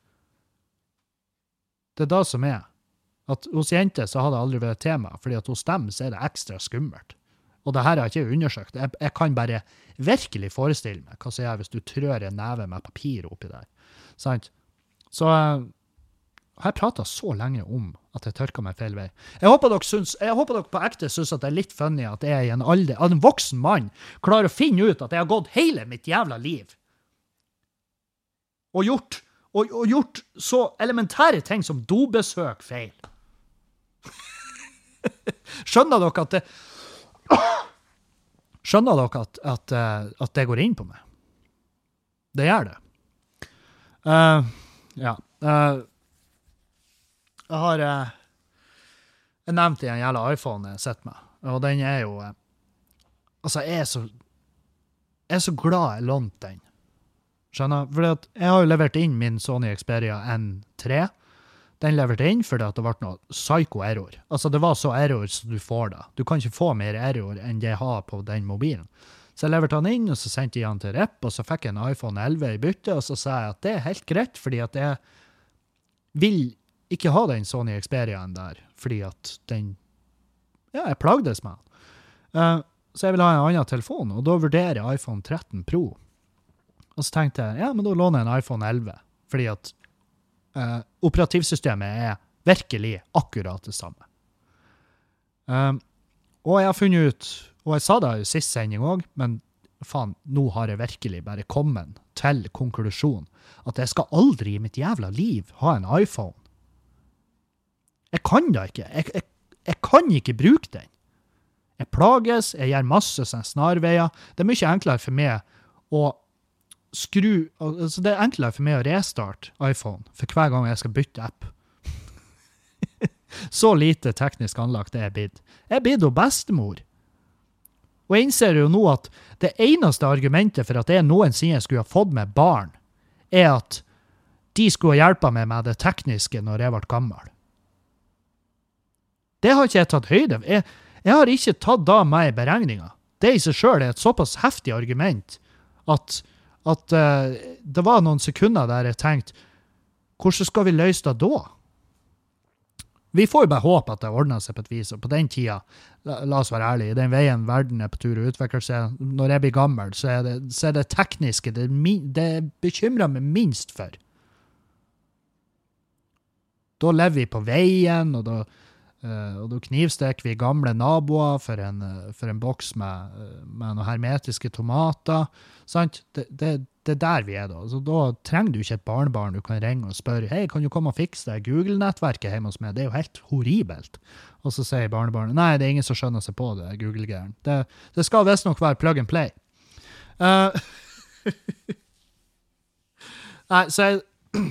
Det da som at hos jenter så har det aldri vært et tema, fordi at hos dem så det ekstra skummelt. Og det her har jeg ikke undersøkt. Jeg kan bare virkelig forestille meg hva som hvis du trør en neve med papir oppi der. Sant? Så har jeg pratet så lenge om at jeg tørker meg feil vei. Jeg håper dere på ekte synes at det litt funny at jeg i en alder, at en voksen mann klarer å finne ut at jeg har gått hele mitt jævla liv. Og gjort så elementære ting som dobesøk feil. Skjønner dere at det at det går inn på meg? Det gjør det. Ja. Jeg nevnte en jævla iPhone jeg sett med, og den jo altså jeg så glad jeg lånte den. Skjønner? Fordi at jeg har jo levert inn min Sony Xperia N3. Den leverte inn fordi at det ble noe psycho-error. Altså det var så error som du får da. Du kan ikke få mer error enn det jeg har på den mobilen. Så jeg leverte han inn, og så sendte jeg han til rep, og så fikk jeg en iPhone 11 i bytte, og så sa jeg at det helt greit, fordi at jeg vil ikke ha den Sony Xperiaen der, fordi at jeg plagdes med den. Så jeg vil ha en annen telefon, og da vurderer jeg iPhone 13 Pro. Og så tenkte jeg, men da låner jeg en iPhone 11, fordi at operativsystemet virkelig akkurat det samme. Og jeg har funnet ut, og jeg sa det i sist sending også, men faen, nå har jeg virkelig bare kommet til konklusjon at jeg skal aldri i mitt jævla liv ha en iPhone. Jeg kan da ikke. Jeg kan ikke bruke den. Jeg plages, jeg gjør masse sånne snarveier. Det mye enklere for meg å altså det enklere for meg å restarte iPhone for hver gang jeg skal bytte app. Så lite teknisk anlagt det blitt. Jeg blitt jo bestemor. Og jeg innser jo nå at det eneste argumentet for at jeg noensinne skulle ha fått med barn, at de skulle hjelpe meg med det tekniske når jeg ble gammel. Det har ikke jeg tatt høyde. Jeg har ikke tatt da med i beregninga. Det i seg selv et såpass heftig argument at det var noen sekunder der jeg tenkte, hvordan skal vi løse det da? Vi får jo bare håpe at det ordner seg på et vis, og på den tida, la oss være ærlige, i den veien verden på tur å utvikle seg, når jeg blir gammel, så det tekniske, det bekymrer meg minst for. Da lever vi på veien, og da knivsteker vi gamle naboer for en boks med noen hermetiske tomater. Sant? Det der vi da. Så da trenger du ikke et barnebarn du kan ringe og spørre, hei, kan du komme og fikse det Google-nettverket hjemme hos meg? Det jo helt horribelt. Og så sier barnebarnet, nei, det ingen som skjønner seg på det Google-gæren. Det skal visst nok være plug and play. Nei, så jeg...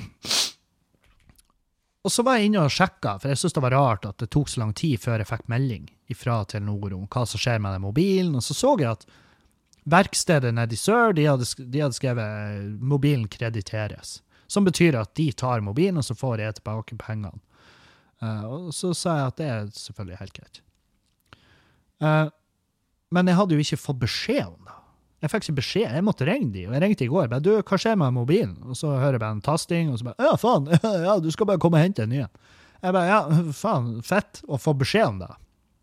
Og så var jeg inne og sjekket, for jeg synes det var rart at det tok så lang tid før jeg fikk melding fra Telenor om hva som skjer med den mobilen, og så jeg at verkstedet nede i sør, de hadde skrevet mobilen krediteres, som betyr at de tar mobilen, og så får jeg tilbake pengene. Og så sa jeg at det selvfølgelig helt greit. Men jeg hadde jo ikke fått beskjed om det. Jeg fikk ikke beskjed, jeg måtte ringe de, og jeg ringte i går, bare, du, hva skjer med mobilen? Og så hører jeg bare en tasting, og så bare, ja, faen, ja, du skal bare komme og hente en ny. Jeg bare, ja, faen, fett å få beskjed om det.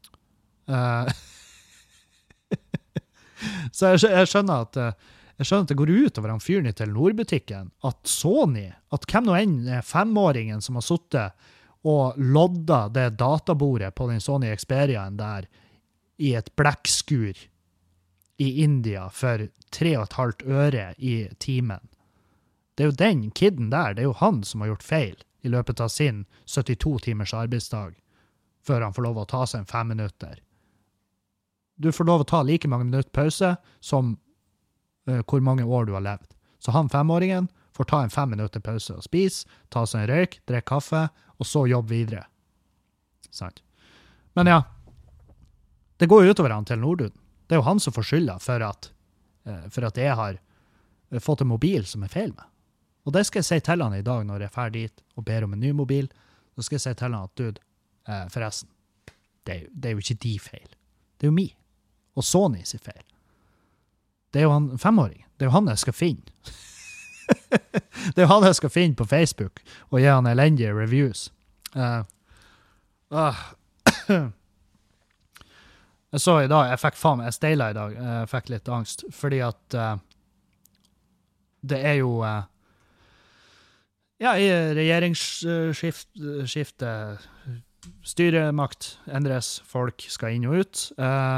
Så jeg skjønner at det går ut over han fyren i Telenor-butikken, at Sony, at hvem nå enn er 5-åringen som har suttet og lodda det databordet på den Sony Xperiaen der i et blekkskur i India for 3,5 øre i timen. Det jo den kidden der, det jo han som har gjort feil i løpet av sin 72 timers arbeidsdag før han får lov å ta seg en 5 minutter. Du får lov å ta like mange minutter pause som hvor mange år du har levd. Så han 5-åringen får ta en 5 minutter pause og spise, ta seg en røyk, drikke kaffe, og så jobbe videre. Sant? Men ja, det går jo utover han til Norduden. Det jo han som får skylda for at jeg har fått en mobil som feil med. Og det skal jeg si til han i dag når jeg er ferdig dit og ber om en ny mobil. Så skal jeg si til han at, dude, forresten, det er jo ikke de feil. Det er jo mi. Og Sony sin feil. Det er jo han 5-åring. Det er jo han jeg skal finne. Det er jo han jeg skal finne på Facebook og gi han elendige reviews. Jeg så i dag, jeg steila i dag, jeg fikk litt angst, fordi at det er jo i regjeringsskifte styremakt endres, folk skal inn og ut,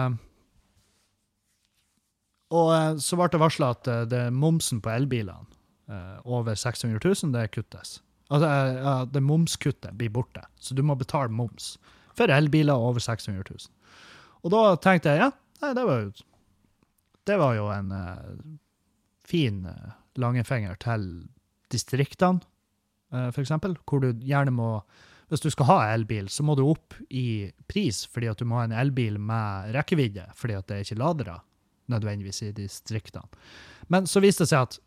og så ble det varslet at det momsen på elbilene over 600 000, det kuttes. Altså, det momskuttet blir borte, så du må betale moms for elbiler over 600 000. Og da tenkte jeg, det var jo en fin langefinger til distriktene, for eksempel, hvor du gjerne må, hvis du skal ha elbil, så må du opp i pris, fordi at du må ha en elbil med rekkevidde, fordi at det er ikke ladere, nødvendigvis i distriktene. Men så viste det seg at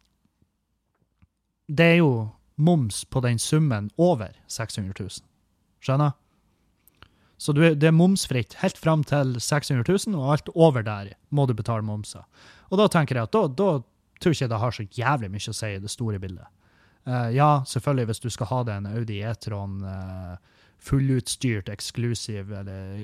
det er jo moms på den summen over 600 000. Skjønner? Så det er momsfritt helt frem til 600 000, og alt over der må du betale momser. Og da tenker jeg at da tror jeg det har så jævlig mye å si i det store bildet. Ja, selvfølgelig hvis du skal ha det en Audi e-tron fullutstyrt, eksklusiv, eller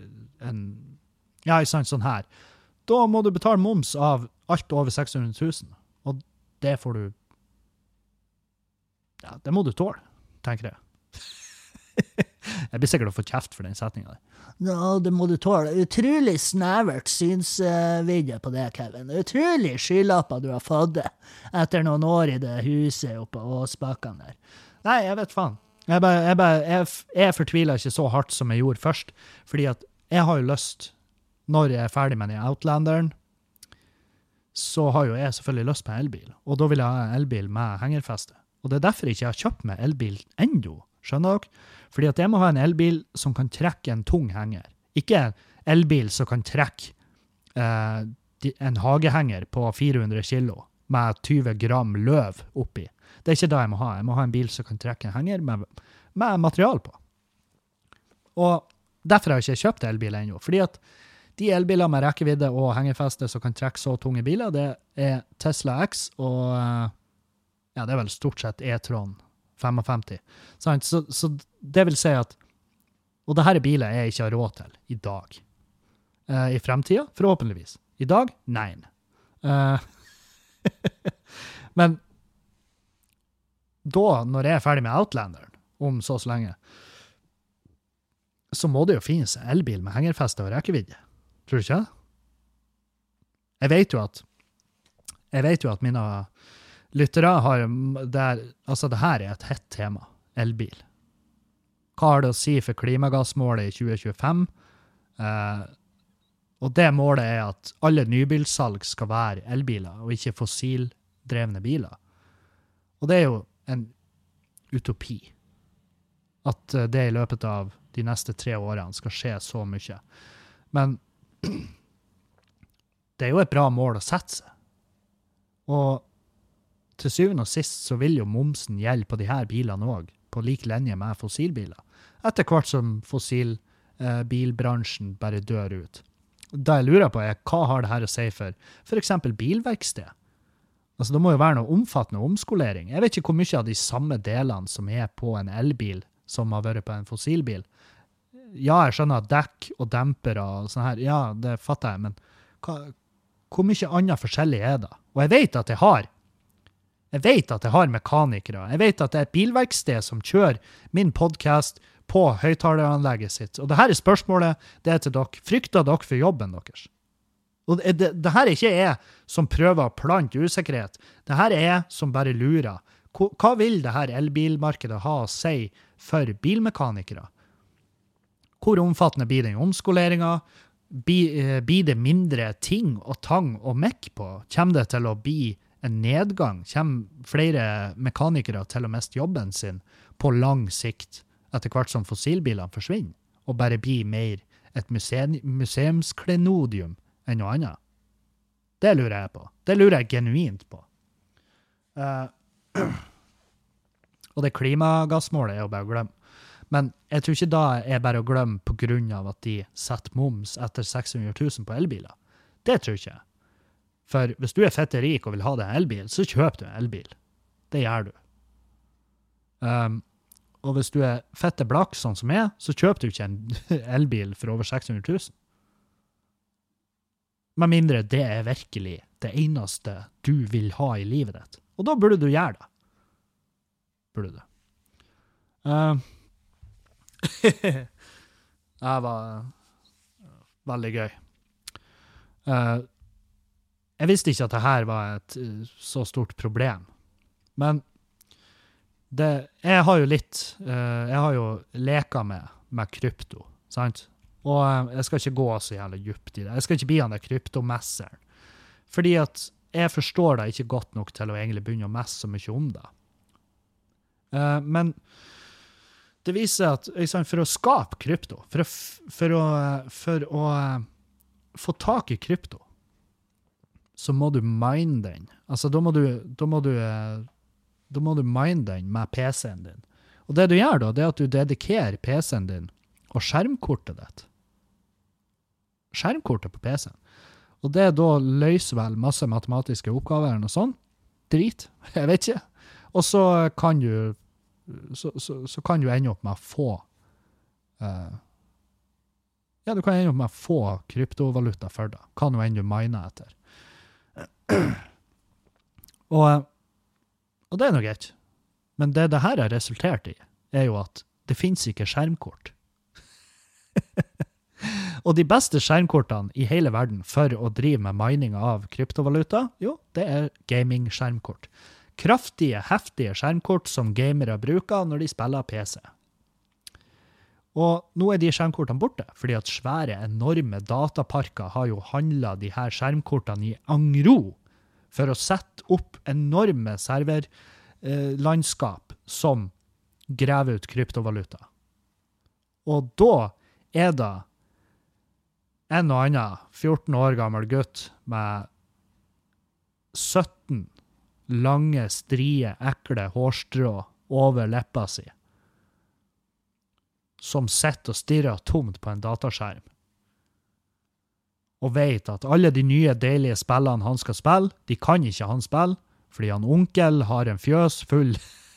ikke sant, sånn her. Da må du betale moms av alt over 600 000, og det får du det må du tåle, tenker jeg. Jeg blir sikkert å få kjeft for den setningen der. Ja, det må du tåle. Utrolig snevert synsvidde på det, Kevin. Utrolig skylapper du har fått det etter noen år i det huset oppe på Åsbakken der. Nei, jeg vet faen. Jeg fortviler ikke så hardt som jeg gjorde først, fordi at jeg har jo lyst, når jeg er ferdig med den Outlanderen, så har jo jeg selvfølgelig lyst på en elbil, og da vil jeg ha en elbil med hengerfeste. Og det er derfor jeg ikke har kjøpt meg elbil enda, skjønner dere? Fordi at jeg må ha en elbil som kan trekke en tung henger. Ikke en elbil som kan trekke en hagehenger på 400 kilo med 20 gram løv oppi. Det er ikke det jeg må ha. Jeg må ha en bil som kan trekke en henger med material på. Og derfor har jeg ikke kjøpt elbil enda. Fordi at de elbiler med rekkevidde og hengerfeste som kan trekke så tunge biler, det er Tesla X og det er vel stort sett e-tron 55. Så det vil si at, og det her er biler jeg ikke har råd til i dag. I fremtiden, forhåpentligvis. I dag, nei. Men da, når jeg er ferdig med Outlanderen, om så lenge, så må det jo finnes en elbil med hengerfeste og rekkevidde. Tror du ikke det? Jeg vet jo at mine lyttere har altså det her er et hett tema, elbil. Hva har det å si for klimagassmålet i 2025? Og det målet er at alle nybilsalg skal være elbiler, og ikke fossildrevne biler. Og det er jo en utopi. At det i løpet av de neste 3 årene skal skje så mye. Men det er jo et bra mål å sette seg. Og til syvende og sist så vil jo momsen gjelde på de her bilene også, på lik linje med fossilbiler. Etter hvert som fossilbilbransjen bare dør ut. Det jeg lurer på er, hva har det her å si for eksempel bilverksted? Altså, det må jo være noe omfattende omskolering. Jeg vet ikke hvor mye av de samme delene som er på en elbil som har vært på en fossilbil. Ja, jeg skjønner dekk og dempere og sånn her. Ja, det fatter jeg, men hvor mye annet forskjellig er det? Og jeg vet at jeg har mekanikere. Jeg vet at det er et bilverksted som kjører min podcast på høyttaleranlegget sitt. Og det her er spørsmålet, det er til dere. Frykter dere for jobben deres? Og det her er ikke jeg som prøver å plante usikkerhet. Det her er jeg som bare lurer. Hva vil det her elbilmarkedet ha å si for bilmekanikere? Hvor omfattende blir den omskoleringen? Blir det mindre ting og tang og mekk på? Kommer det til å bli en nedgang? Kommer flere mekanikere til å miste jobben sin på lang sikt etter hvert som fossilbilene forsvinner, og bare blir mer et museumsklenodium enn noe annet? Det lurer jeg på. Det lurer jeg genuint på. Og det klimagassmålet jo bare å glemme. Men jeg tror ikke da er bare å glemme på grunn av at de setter moms etter 600 000 på elbiler. Det tror ikke jeg. For hvis du er fette rik og vil ha deg en elbil, så kjøp du en elbil. Det gjør du. Og hvis du er fette blakk sånn som jeg, så kjøper du ikke en elbil for over 600 000. Med mindre det er virkelig det eneste du vil ha i livet ditt. Og da burde du gjøre det. Burde du. Det var veldig gøy. Jeg visste ikke at det her var et så stort problem. Men jeg har jo leka med krypto, sant? Og jeg skal ikke gå så jævlig djupt i det. Jeg skal ikke bli han der kryptomesseren. Fordi at jeg forstår det ikke godt nok til å egentlig begynne å messe så mye om det. Men det viser at for å skape krypto, for å få tak i krypto, så må du mine den. Altså, da må du mine den med PC-en din. Og det du gjør da, det er at du dedikerer PC-en din og skjermkortet ditt. Skjermkortet på PC-en. Og det da løser vel masse matematiske oppgaver og sånn. Drit, jeg vet ikke. Og så kan du så kan du ende opp med å få du kan ende opp med å få kryptovaluta for det. Hva nå enn du miner etter. Og det er noe greit. Men det her har resultert i, er jo at det finnes ikke skjermkort. Og de beste skjermkortene i hele verden for å drive med mining av kryptovaluta, jo, det er gaming-skjermkort. Kraftige, heftige skjermkort som gamere bruker når de spiller PC. Og nå er de skjermkortene borte, fordi at svære, enorme dataparker har jo handlet de her skjermkortene i angro for å sette opp enorme serverlandskap som graver ut kryptovaluta. Og da er det en og annen 14 år gammel gutt med 17 lange, strie, ekle hårstrå over leppa si, som sitter og stirrer tomt på en dataskjerm, og vet at alle de nye deilige spillene han skal spille, de kan ikke han spille, fordi han onkel har en fjøs full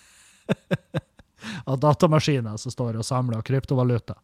av datamaskiner som står og samler kryptovaluta.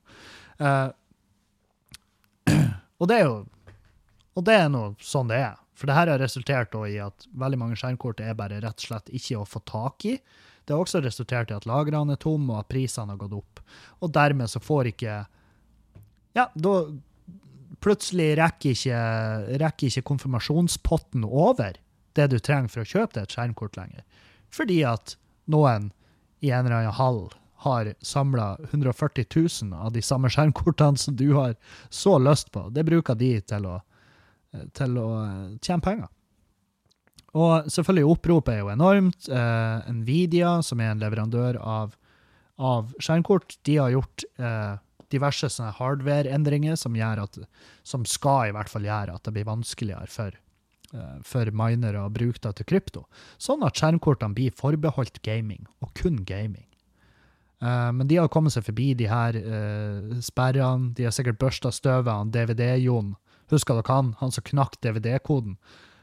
Og det er noe sånn det er. For det her har resultert i at veldig mange skjermkort er bare rett og slett ikke å få tak i. Det har også resultert i at lagrene er tomme, og at prisene har gått opp. Og dermed så får ikke, da plutselig rekker ikke konfirmasjonspotten over det du trenger for å kjøpe deg et skjermkort lenger. Fordi at noen i en eller annen hall har samlet 140 000 av de samme skjermkortene som du har så lyst på. Det bruker de til å tjene penger. Og selvfølgelig oppropet er jo enormt. Nvidia, som er en leverandør av skjermkort, de har gjort diverse sånne hardware-endringer som skal i hvert fall gjøre at det blir vanskeligere for minere å bruke det til krypto. Sånn at skjermkortene blir forbeholdt gaming, og kun gaming. Men de har kommet seg forbi de her sperrene. De har sikkert børstet støvet av DVD-Jon. Husker dere han som knakk DVD-koden?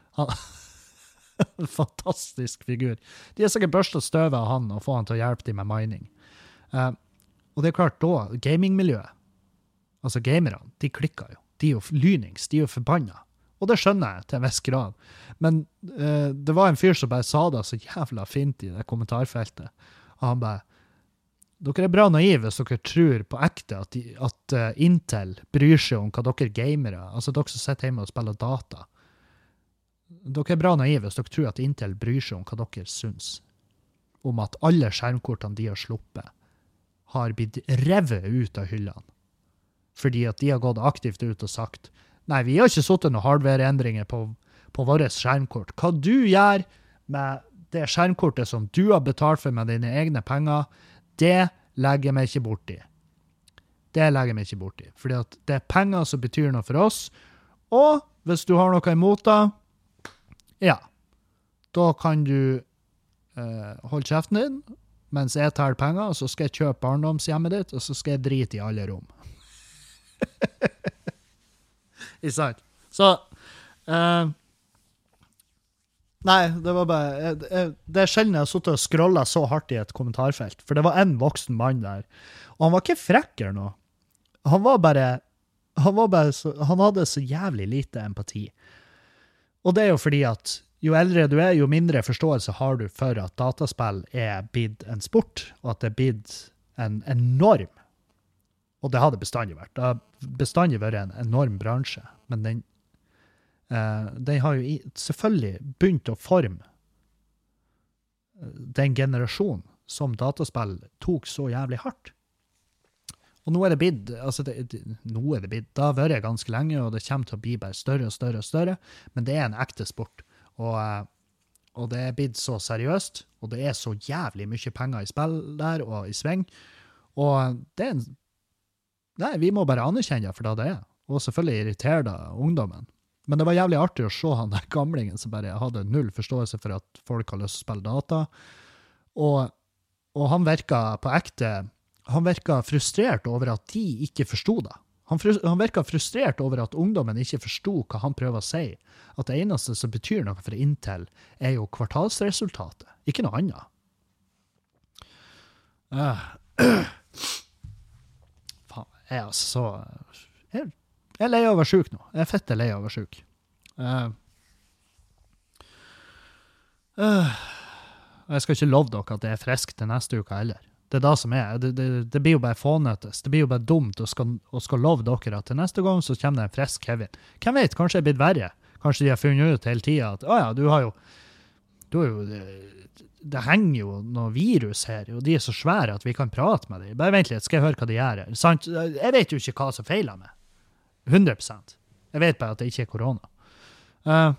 Fantastisk figur. De har sikkert børstet støvet av han og få han til å hjelpe dem med mining. Og det er klart da, gamingmiljøet, altså gamerne, de klikker jo. De er jo lynings, de er jo forbannet. Og det skjønner jeg til en viss grad. Men det var en fyr som bare sa det så jævla fint i det kommentarfeltet. Og han bare, dere er bra naive hvis dere tror på ekte at Intel bryr seg om hva dere gamere, altså dere som sitter hjemme og spiller data. Dere er bra naive hvis dere tror at Intel bryr seg om hva dere syns. Om at alle skjermkortene de har sluppet har blitt revet ut av hyllene. Fordi at de har gått aktivt ut og sagt, nei, vi har ikke suttet noen hardware-endringer på våre skjermkort. Hva du gjør med det skjermkortet som du har betalt for med dine egne penger, det legger meg ikke bort i. Det legger meg ikke bort i. Fordi at det er penger som betyr noe for oss. Og hvis du har noe imot det, ja, da kan du hold kjeften din, mens jeg tar penger, og så skal jeg kjøpe barndomshjemmet ditt, og så skal jeg drite i alle rom. Ikke sant? Så, nei, det var bare, det sjelden jeg har suttet og scrollet så hardt i et kommentarfelt, for det var en voksen mann der, og han var ikke frekk eller noe. Han hadde så jævlig lite empati. Og det er jo fordi at jo eldre du er, jo mindre forståelse har du for at dataspill er blitt en sport, og at det er blitt en norm. Og det har det bestandig vært. Det har bestandig vært en enorm bransje, men den har jo selvfølgelig begynt å forme den generasjonen som dataspill tok så jævlig hardt. Og nå er det blitt, altså det har vært ganske lenge, og det kommer til å bli bare større og større og større, men det er en ekte sport. Og det er blitt så seriøst, og det er så jævlig mye penger i spill der, og i sving. Og det er nei, vi må bare anerkjenne det for det er. Og selvfølgelig irriterer det ungdommen. Men det var jævlig artig å se han der gamlingen som bare hadde null forståelse for at folk har lyst til å spille data. Og han virket på ekte, han virket frustrert over at de ikke forstod det. Han virket frustrert over at ungdommen ikke forstod hva han prøver å si. At det eneste som betyr noe for Intel er jo kvartalsresultatet, ikke noe annet. Faen, jeg er altså så... Jeg er lei av å være syk nå. Jeg er fette lei av å være syk. Jeg skal ikke love dere at det er frisk til neste uke heller. Det er det som er. Det blir jo bare fånetes. Det blir jo bare dumt å skal love dere at til neste gang så kommer det en frisk Kevin. Hvem vet, kanskje det er blitt verre. Kanskje de har funnet ut hele tiden at du har jo det henger jo noe virus her, og de er så svære at vi kan prate med dem. Bare vent litt, skal jeg høre hva de gjør her. Sant? Jeg vet jo ikke hva som feiler meg. 100%. Jeg vet bare at det ikke er korona.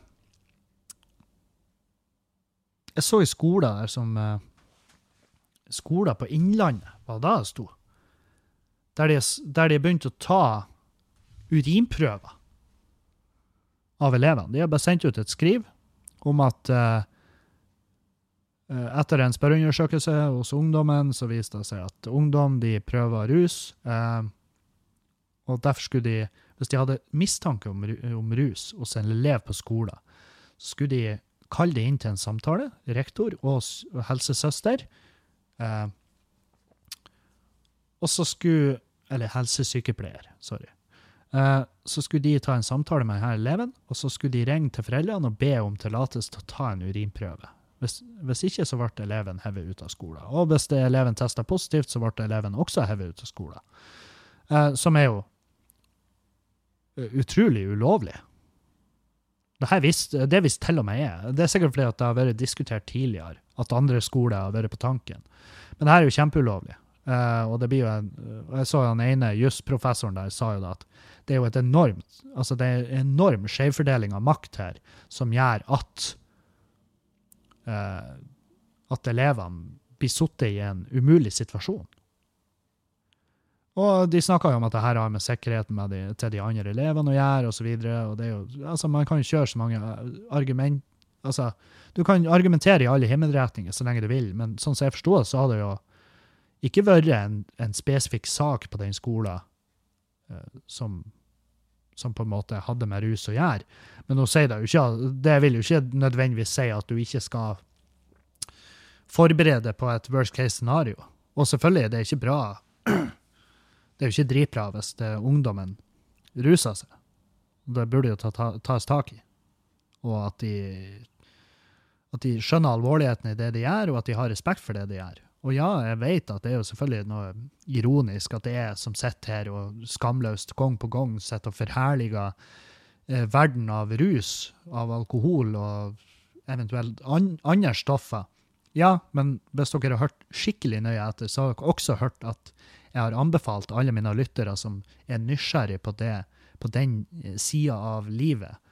Jeg så i skoler der som... skoler på Innlandet, hva da det stod? Der de begynte å ta urinprøver av elevene. De har bare sendt ut et skriv om at etter en spørreundersøkelse hos ungdommen, så viste det seg at ungdom, de prøver rus, og derfor skulle de, hvis de hadde mistanke om rus hos en elev på skolen, så skulle de kalle det inn til en samtale, rektor og helsesøster, og så skulle, eller helsesykepleier, sorry. Så skulle de ta en samtale med denne eleven, og så skulle de ringe til foreldrene og be om tillatelse til å ta en urinprøve. Hvis ikke, så ble eleven hevet ut av skolen. Og hvis eleven testet positivt, så ble eleven også hevet ut av skolen. Som er jo utrolig ulovlig. Det visst til og med er. Det er sikkert fordi at det har vært diskutert tidligere, at andre skoler har vært på tanken. Men det her er jo kjempeulovlig. Og det blir jo jeg så den ene jusprofessoren der sa jo da at det er jo det er en enorm skjevfordeling av makt her, som gjør at elevene blir suttet i en umulig situasjon. Og de snakker jo om at det her har med sikkerheten til de andre elevene å gjøre, og så videre, og det er jo, altså man kan kjøre så mange argument, altså du kan argumentere i alle himmelretninger så lenge du vil, men sånn som jeg forstår, så har det jo ikke vært en spesifikk sak på den skolen som på en måte hadde med rus å gjøre. Men nå sier det jo ikke, det vil jo ikke nødvendigvis si at du ikke skal forberede på et worst case scenario. Og selvfølgelig er det ikke bra. Det er jo ikke dritbra hvis ungdommen ruser seg. Det burde jo tas tak i. Og at de skjønner alvorligheten i det de gjør, og at de har respekt for det de gjør. Og ja, jeg vet at det er jo selvfølgelig noe ironisk at det er som sitter her og skamløst gang på gang sitter og forherliger verden av rus, av alkohol og eventuelt andre stoffer. Ja, men hvis dere har hørt skikkelig nøye etter, så har dere også hørt at jeg har anbefalt alle mine lyttere som er nysgjerrig på den siden av livet.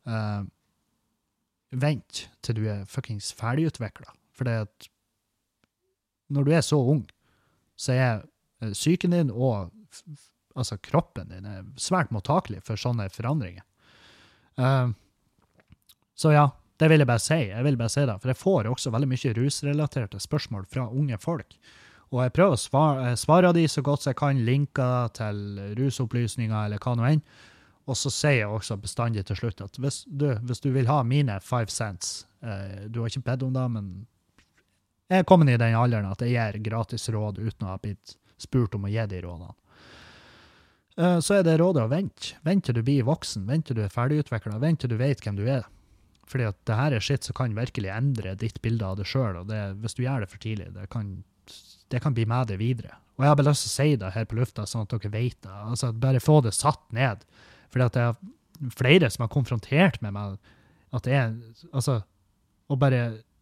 Vent til du er fuckings ferdigutviklet. For det at når du er så ung, så er psyken din og altså kroppen din er svært mottakelig for sånne forandringer. Så ja, Det vil jeg bare si. Jeg vil bare si det, for jeg får også veldig mye rusrelaterte spørsmål fra unge folk. Og jeg prøver å svare de så godt jeg kan, linker til rusopplysninger eller hva noe enn. Og så sier jeg også bestandig til slutt at hvis du vil ha mine 5 cents, du har ikke bedt om det, men jeg er kommet i den alderen at jeg gir gratis råd uten å ha blitt spurt om å gi de rådene. Så det rådet å vente. Vent til du blir voksen, vent til du ferdigutviklet, vent til du vet hvem du Fordi at det her shit som kan virkelig endre ditt bilde av det selv, og hvis du gjør det for tidlig, det kan bli med det videre. Og jeg har bare lyst til å si det her på lufta, sånn at dere vet det. Altså, bare få det satt ned. Fordi at det er flere som har konfrontert med meg at det altså, og bare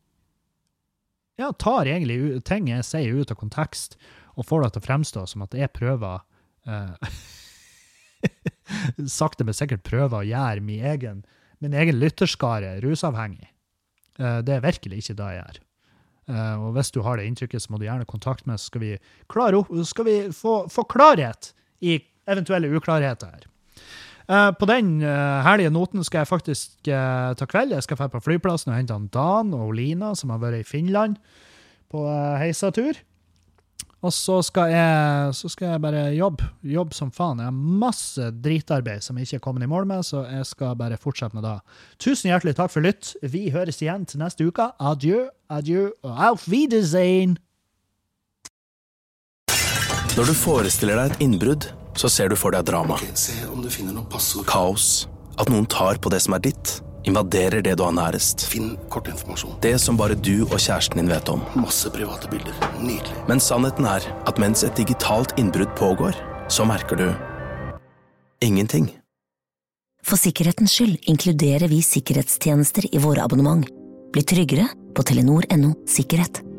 tar egentlig ting jeg sier ut av kontekst, og får det til å fremstå som at jeg prøver sakte, men sikkert prøver å gjøre min egen lytterskare rusavhengig. Det er virkelig ikke det jeg gjør. Og hvis du har det inntrykket, så må du gjerne kontakte meg, så skal vi få klarhet i eventuelle uklarheter her. På den herlige noten skal jeg faktisk ta kveld. Jeg skal få på flyplassen og hente Dan og Lina, som har vært i Finland på heisatur. Og så skal jeg bare jobbe som faen. Jeg har masse dritarbeid som jeg ikke er kommet i mål med, så jeg skal bare fortsette med det. Tusen hjertelig takk for lytt. Vi høres igjen til neste uke. Adjø, adjø og auf Wiedersehen! Når du forestiller deg et innbrudd, så ser du for deg drama. Okay, se om du finner noen passord. Kaos. At noen tar på det som er ditt. Invaderer det du har nærest. Finn kortinformasjon. Det som bare du og kjæresten din vet om. Masse private bilder. Nydelig. Men sannheten er at mens et digitalt innbrudd pågår, så merker du ingenting. For sikkerhetens skyld inkluderer vi sikkerhetstjenester i våre abonnement. Bli tryggere på Telenor.no sikkerhet.